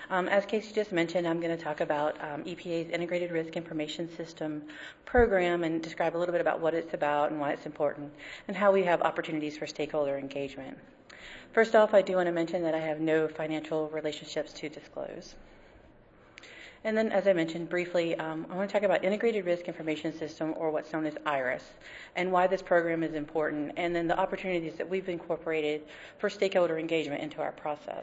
As Casey just mentioned, I'm going to talk about EPA's Integrated Risk Information System program and describe a little bit about what it's about and why it's important and how we have opportunities for stakeholder engagement. First off, I do want to mention that I have no financial relationships to disclose. And then, as I mentioned briefly, I want to talk about Integrated Risk Information System, or what's known as IRIS, and why this program is important, and then the opportunities that we've incorporated for stakeholder engagement into our process.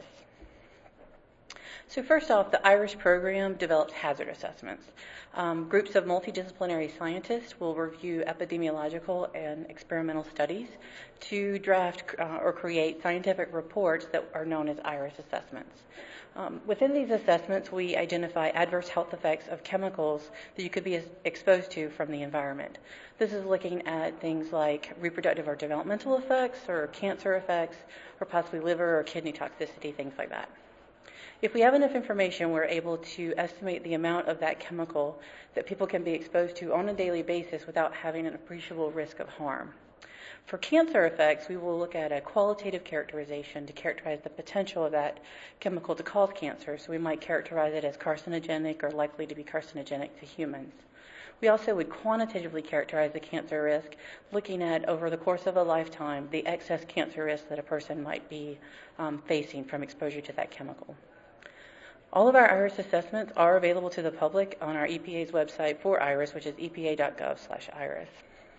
So first off, the IRIS program develops hazard assessments. Groups of multidisciplinary scientists will review epidemiological and experimental studies to draft or create scientific reports that are known as IRIS assessments. Within these assessments, we identify adverse health effects of chemicals that you could be exposed to from the environment. This is looking at things like reproductive or developmental effects, or cancer effects, or possibly liver or kidney toxicity, things like that. If we have enough information, we're able to estimate the amount of that chemical that people can be exposed to on a daily basis without having an appreciable risk of harm. For cancer effects, we will look at a qualitative characterization to characterize the potential of that chemical to cause cancer. So we might characterize it as carcinogenic or likely to be carcinogenic to humans. We also would quantitatively characterize the cancer risk, looking at, over the course of a lifetime, the excess cancer risk that a person might be facing from exposure to that chemical. All of our IRIS assessments are available to the public on our EPA's website for IRIS, which is epa.gov/IRIS.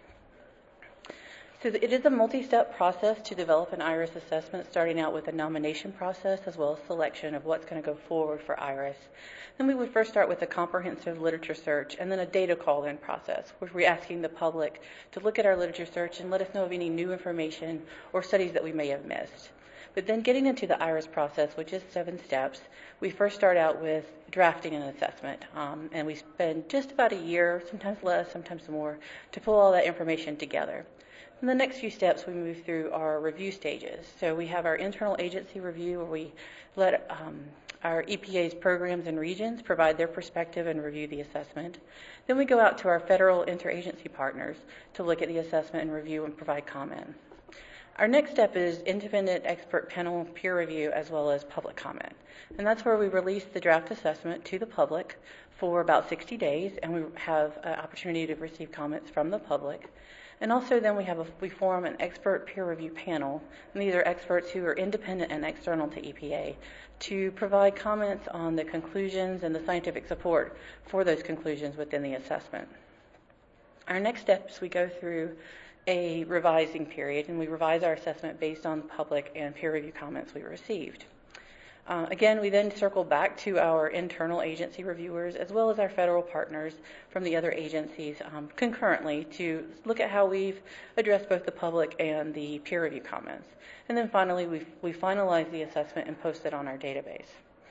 So it is a multi-step process to develop an IRIS assessment, starting out with a nomination process as well as selection of what's going to go forward for IRIS. Then we would first start with a comprehensive literature search and then a data call-in process, where we're asking the public to look at our literature search and let us know of any new information or studies that we may have missed. But then getting into the IRIS process, which is 7 steps, we first start out with drafting an assessment. And we spend just about a year, sometimes less, sometimes more, to pull all that information together. In the next few steps, we move through our review stages. So we have our internal agency review, where we let our EPA's programs and regions provide their perspective and review the assessment. Then we go out to our federal interagency partners to look at the assessment and review and provide comment. Our next step is independent expert panel peer review as well as public comment. And that's where we release the draft assessment to the public for about 60 days, and we have an opportunity to receive comments from the public. And also then we form an expert peer review panel, and these are experts who are independent and external to EPA, to provide comments on the conclusions and the scientific support for those conclusions within the assessment. Our next steps, we go through a revising period, and we revise our assessment based on public and peer review comments we received. Again, we then circle back to our internal agency reviewers as well as our federal partners from the other agencies concurrently to look at how we've addressed both the public and the peer review comments. And then finally, we finalize the assessment and post it on our database.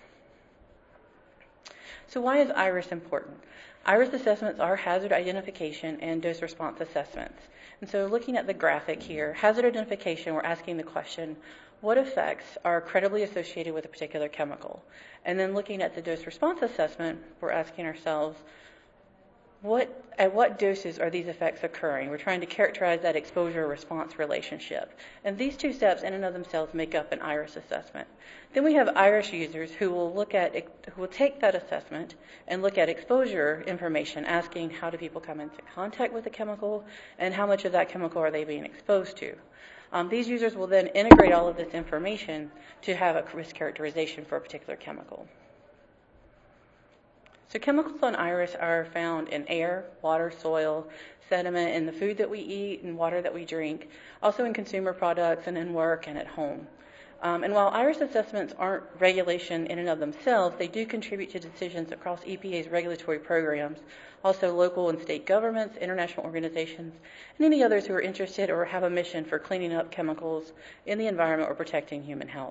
So why is IRIS important? IRIS assessments are hazard identification and dose response assessments. And so looking at the graphic here, hazard identification, we're asking the question, what effects are credibly associated with a particular chemical? And then looking at the dose response assessment, we're asking ourselves, at what doses are these effects occurring? We're trying to characterize that exposure-response relationship. And these 2 steps in and of themselves make up an IRIS assessment. Then we have IRIS users who will take that assessment and look at exposure information, asking how do people come into contact with the chemical and how much of that chemical are they being exposed to. These users will then integrate all of this information to have a risk characterization for a particular chemical. So chemicals on IRIS are found in air, water, soil, sediment, in the food that we eat and water that we drink, also in consumer products and in work and at home. And while IRIS assessments aren't regulation in and of themselves, they do contribute to decisions across EPA's regulatory programs, also local and state governments, international organizations, and any others who are interested or have a mission for cleaning up chemicals in the environment or protecting human health.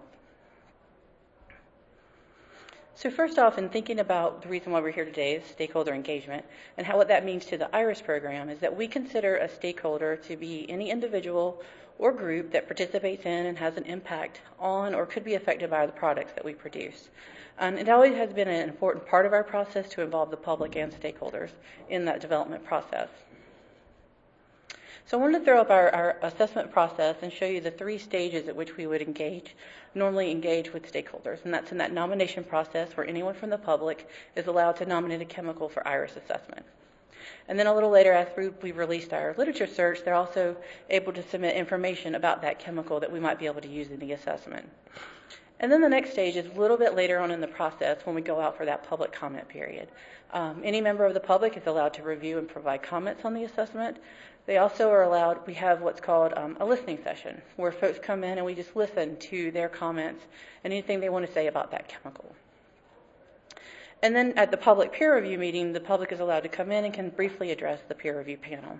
So first off, in thinking about the reason why we're here today is stakeholder engagement, and what that means to the IRIS program is that we consider a stakeholder to be any individual or group that participates in and has an impact on or could be affected by the products that we produce. And it always has been an important part of our process to involve the public and stakeholders in that development process. So I wanted to throw up our assessment process and show you the 3 stages at which we would normally engage with stakeholders. And that's in that nomination process where anyone from the public is allowed to nominate a chemical for IRIS assessment. And then a little later, after we've released our literature search, they're also able to submit information about that chemical that we might be able to use in the assessment. And then the next stage is a little bit later on in the process when we go out for that public comment period. Any member of the public is allowed to review and provide comments on the assessment. They also are allowed, we have what's called a listening session, where folks come in and we just listen to their comments and anything they want to say about that chemical. And then at the public peer review meeting, the public is allowed to come in and can briefly address the peer review panel.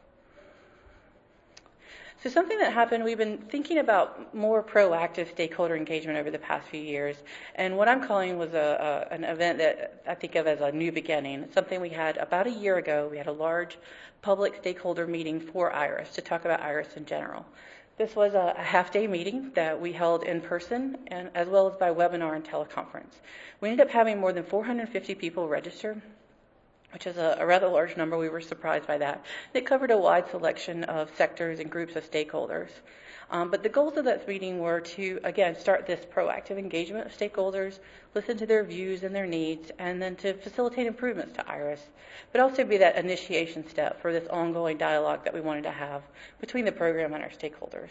So something that happened, we've been thinking about more proactive stakeholder engagement over the past few years, and what I'm calling was an event that I think of as a new beginning. It's something we had about a year ago. We had a large public stakeholder meeting for IRIS to talk about IRIS in general. This was a half-day meeting that we held in person and as well as by webinar and teleconference. We ended up having more than 450 people register, which is a rather large number. We were surprised by that. It covered a wide selection of sectors and groups of stakeholders. But the goals of that meeting were to, again, start this proactive engagement of stakeholders, listen to their views and their needs, and then to facilitate improvements to IRIS, but also be that initiation step for this ongoing dialogue that we wanted to have between the program and our stakeholders.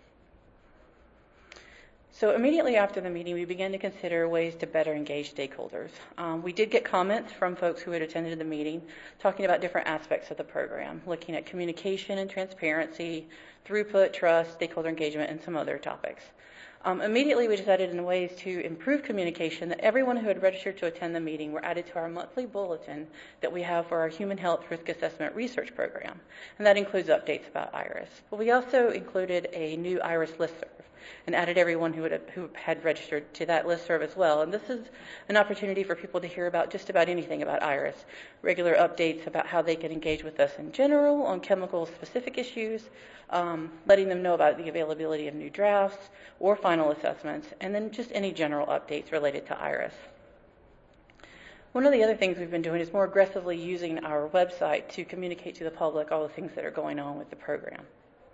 So immediately after the meeting, we began to consider ways to better engage stakeholders. We did get comments from folks who had attended the meeting talking about different aspects of the program, looking at communication and transparency, throughput, trust, stakeholder engagement, and some other topics. Immediately, we decided in ways to improve communication that everyone who had registered to attend the meeting were added to our monthly bulletin that we have for our Human Health Risk Assessment Research Program, and that includes updates about IRIS. But we also included a new IRIS listserv and added everyone who had registered to that listserv as well. And this is an opportunity for people to hear about just about anything about IRIS, regular updates about how they can engage with us in general on chemical-specific issues, letting them know about the availability of new drafts or final assessments, and then just any general updates related to IRIS. One of the other things we've been doing is more aggressively using our website to communicate to the public all the things that are going on with the program.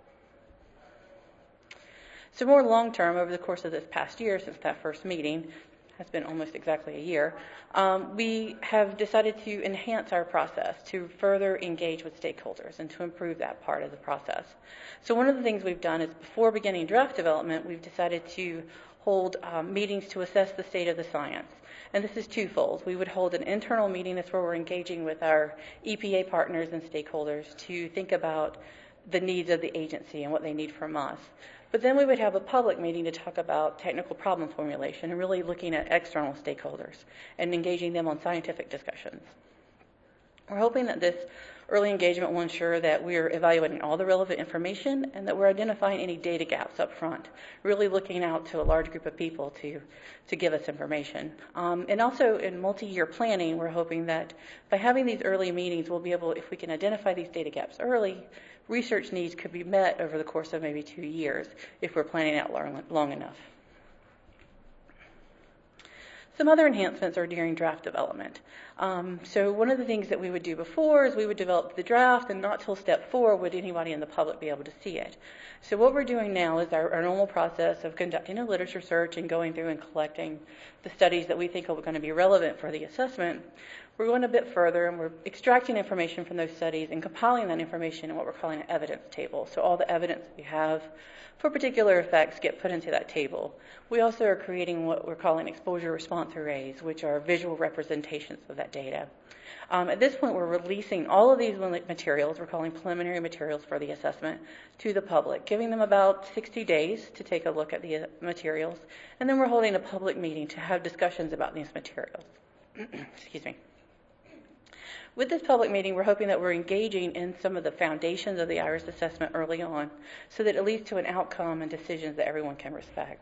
So more long-term, over the course of this past year, since that first meeting, has been almost exactly a year, we have decided to enhance our process to further engage with stakeholders and to improve that part of the process. So one of the things we've done is before beginning draft development, we've decided to hold meetings to assess the state of the science. And this is twofold. We would hold an internal meeting, that's where we're engaging with our EPA partners and stakeholders to think about the needs of the agency and what they need from us. But then we would have a public meeting to talk about technical problem formulation and really looking at external stakeholders and engaging them on scientific discussions. We're hoping that this early engagement will ensure that we're evaluating all the relevant information and that we're identifying any data gaps up front, really looking out to a large group of people to give us information. And also in multi-year planning, we're hoping that by having these early meetings, we'll be able, if we can identify these data gaps early, research needs could be met over the course of maybe 2 years if we're planning out long enough. Some other enhancements are during draft development. So one of the things that we would do before is we would develop the draft, and not till step 4 would anybody in the public be able to see it. So what we're doing now is our normal process of conducting a literature search and going through and collecting the studies that we think are going to be relevant for the assessment. We're going a bit further, and we're extracting information from those studies and compiling that information in what we're calling an evidence table. So all the evidence we have for particular effects get put into that table. We also are creating what we're calling exposure response arrays, which are visual representations of that data. At this point, we're releasing all of these materials, we're calling preliminary materials for the assessment, to the public, giving them about 60 days to take a look at the materials, and then we're holding a public meeting to have discussions about these materials. Excuse me. With this public meeting, we're hoping that we're engaging in some of the foundations of the IRIS assessment early on so that it leads to an outcome and decisions that everyone can respect.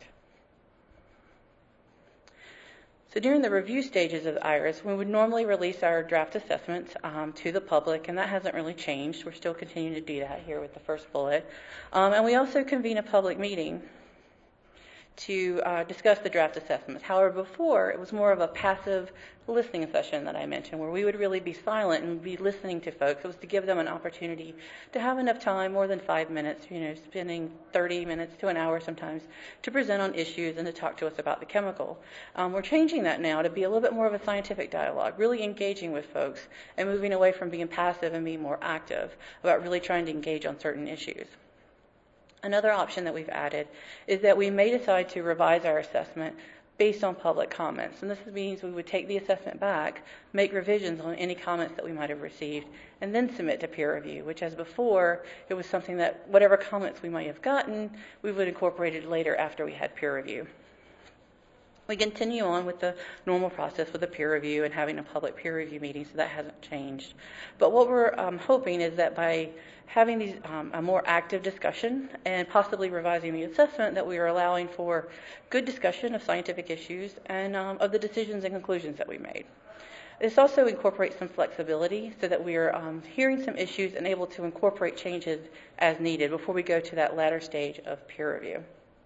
So during the review stages of IRIS, we would normally release our draft assessments to the public, and that hasn't really changed. We're still continuing to do that here with the first bullet. And we also convene a public meeting to discuss the draft assessments. However, before, it was more of a passive listening session that I mentioned, where we would really be silent and be listening to folks. It was to give them an opportunity to have enough time, more than 5 minutes, spending 30 minutes to an hour sometimes, to present on issues and to talk to us about the chemical. We're changing that now to be a little bit more of a scientific dialogue, really engaging with folks and moving away from being passive and being more active about really trying to engage on certain issues. Another option that we've added is that we may decide to revise our assessment based on public comments. And this means we would take the assessment back, make revisions on any comments that we might have received, and then submit to peer review, which as before, it was something that whatever comments we might have gotten, we would incorporate it later after we had peer review. We continue on with the normal process with the peer review and having a public peer review meeting, so that hasn't changed. But what we're hoping is that by having these a more active discussion and possibly revising the assessment, that we are allowing for good discussion of scientific issues and of the decisions and conclusions that we made. This also incorporates some flexibility so that we are hearing some issues and able to incorporate changes as needed before we go to that latter stage of peer review.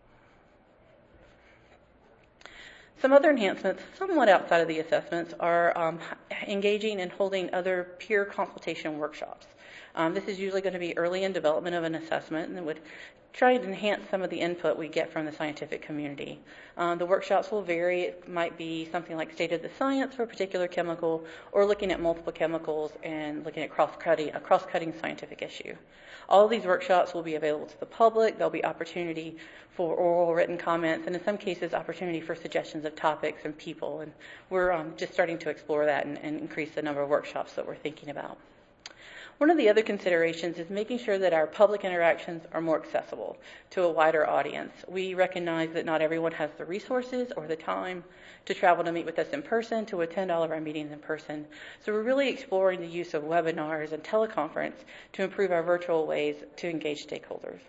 Some other enhancements, somewhat outside of the assessments, are engaging and holding other peer consultation workshops. This is usually going to be early in development of an assessment, and it would try to enhance some of the input we get from the scientific community. The workshops will vary. It might be something like state of the science for a particular chemical, or looking at multiple chemicals and looking at a cross-cutting scientific issue. All of these workshops will be available to the public. There'll be opportunity for oral written comments, and in some cases, opportunity for suggestions of topics and people. And we're just starting to explore that and increase the number of workshops that we're thinking about. One of the other considerations is making sure that our public interactions are more accessible to a wider audience. We recognize that not everyone has the resources or the time to travel to meet with us in person, to attend all of our meetings in person. So we're really exploring the use of webinars and teleconference to improve our virtual ways to engage stakeholders.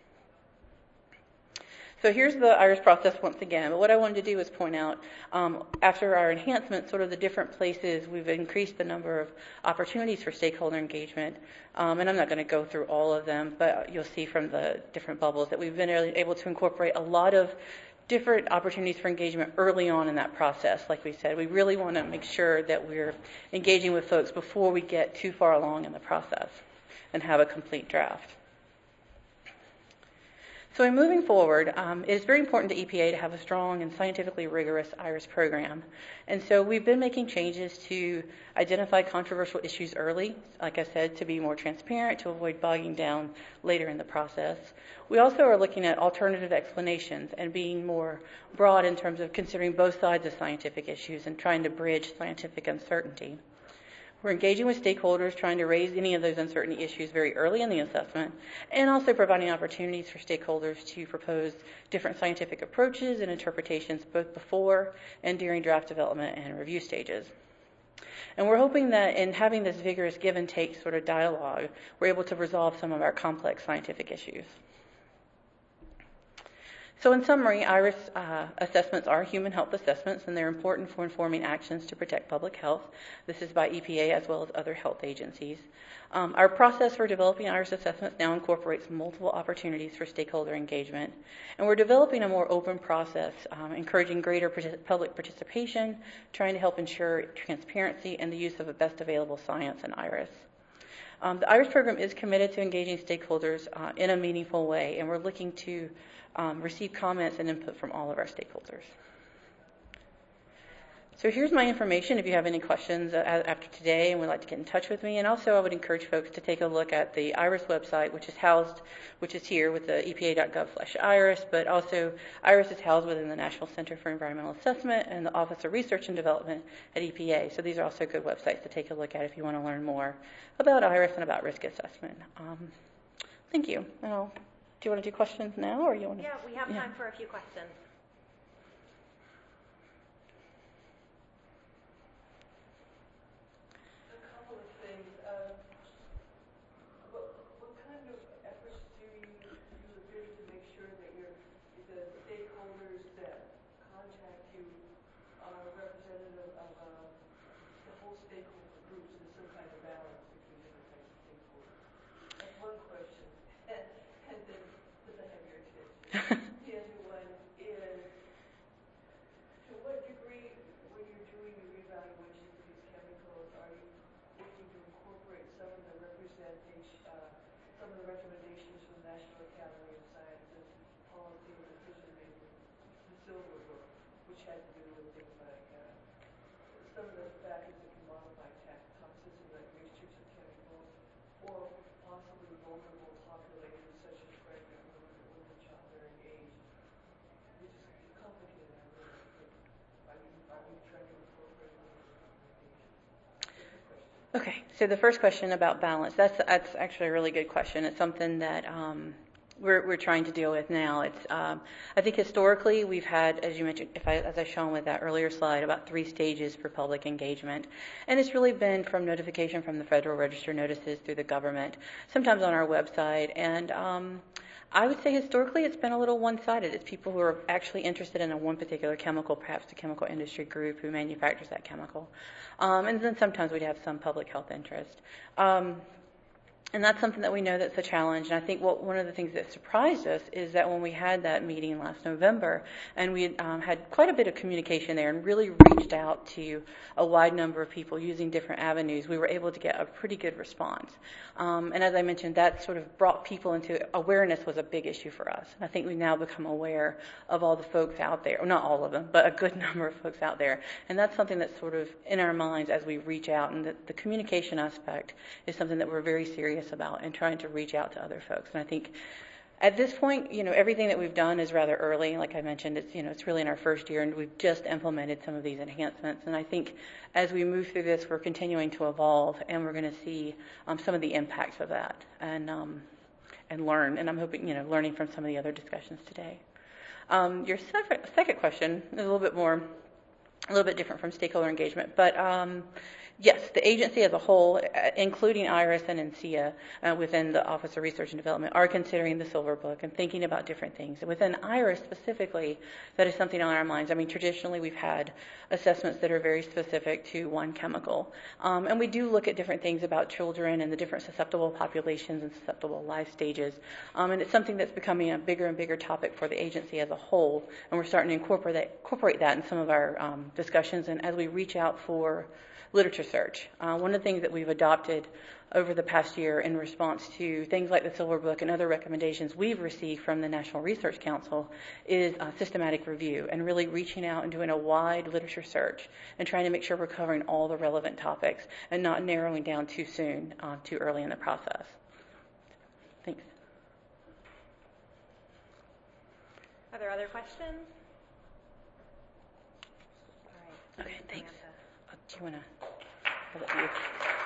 So here's the IRIS process once again. But what I wanted to do is point out, after our enhancements, sort of the different places we've increased the number of opportunities for stakeholder engagement. And I'm not going to go through all of them, but you'll see from the different bubbles that we've been able to incorporate a lot of different opportunities for engagement early on in that process. Like we said, we really want to make sure that we're engaging with folks before we get too far along in the process and have a complete draft. So in moving forward, it is very important to EPA to have a strong and scientifically rigorous IRIS program. And so we've been making changes to identify controversial issues early, like I said, to be more transparent, to avoid bogging down later in the process. We also are looking at alternative explanations and being more broad in terms of considering both sides of scientific issues and trying to bridge scientific uncertainty. We're engaging with stakeholders, trying to raise any of those uncertainty issues very early in the assessment, and also providing opportunities for stakeholders to propose different scientific approaches and interpretations both before and during draft development and review stages. And we're hoping that in having this vigorous give and take sort of dialogue, we're able to resolve some of our complex scientific issues. So in summary, IRIS assessments are human health assessments, and they're important for informing actions to protect public health. This is by EPA as well as other health agencies. Our process for developing IRIS assessments now incorporates multiple opportunities for stakeholder engagement, and we're developing a more open process, encouraging greater public participation, trying to help ensure transparency and the use of the best available science in IRIS. The IRIS program is committed to engaging stakeholders in a meaningful way, and we're looking to receive comments and input from all of our stakeholders. So here's my information if you have any questions after today and would like to get in touch with me. And also I would encourage folks to take a look at the IRIS website, which is here with the epa.gov/IRIS, but also IRIS is housed within the National Center for Environmental Assessment and the Office of Research and Development at EPA. So these are also good websites to take a look at if you want to learn more about IRIS and about risk assessment. Thank you. Do you want to do questions now, or you want to? Yeah, we have time for a few questions. A couple of things. What kind of efforts do you agree to make sure that the stakeholders that contact you are representative of the whole stakeholder groups? There's some kind of balance between different types of stakeholders. That's one question. And then, does that have your attention? The other one is, which had to do with things like some of the factors that can modify toxicity, like mixtures of chemicals, or possibly vulnerable populations such as pregnant women or women of childbearing age, which is complicated. I really think. Are you trying to incorporate those recommendations? That's the question. Okay, so the first question about balance, that's actually a really good question. It's something that we're trying to deal with now. It's I think historically we've had, as you mentioned, as I shown with that earlier slide, about 3 stages for public engagement, and it's really been from notification from the Federal Register notices through the government, sometimes on our website, and I would say historically it's been a little one-sided. It's people who are actually interested in one particular chemical, perhaps the chemical industry group who manufactures that chemical, and then sometimes we'd have some public health interest. And that's something that we know that's a challenge. And I think one of the things that surprised us is that when we had that meeting last November, and we had quite a bit of communication there and really reached out to a wide number of people using different avenues, we were able to get a pretty good response. And as I mentioned, that sort of brought people into awareness was a big issue for us. And I think we've now become aware of all the folks out there, well, not all of them, but a good number of folks out there. And that's something that's sort of in our minds as we reach out. And the communication aspect is something that we're very serious about and trying to reach out to other folks. And I think at this point, everything that we've done is rather early. Like I mentioned, it's really in our first year, and we've just implemented some of these enhancements. And I think as we move through this, we're continuing to evolve, and we're going to see some of the impacts of that and learn. And I'm hoping, learning from some of the other discussions today. Your second question is a little bit different from stakeholder engagement, but yes, the agency as a whole, including IRIS and NCEA within the Office of Research and Development, are considering the Silver Book and thinking about different things. And within IRIS specifically, that is something on our minds. I mean, traditionally we've had assessments that are very specific to one chemical. And we do look at different things about children and the different susceptible populations and susceptible life stages. And it's something that's becoming a bigger and bigger topic for the agency as a whole. And we're starting to incorporate that in some of our discussions. And as we reach out for literature search. One of the things that we've adopted over the past year in response to things like the Silver Book and other recommendations we've received from the National Research Council is systematic review and really reaching out and doing a wide literature search and trying to make sure we're covering all the relevant topics and not narrowing down too soon, too early in the process. Thanks. Are there other questions? All right. Okay, thanks. Do you want to?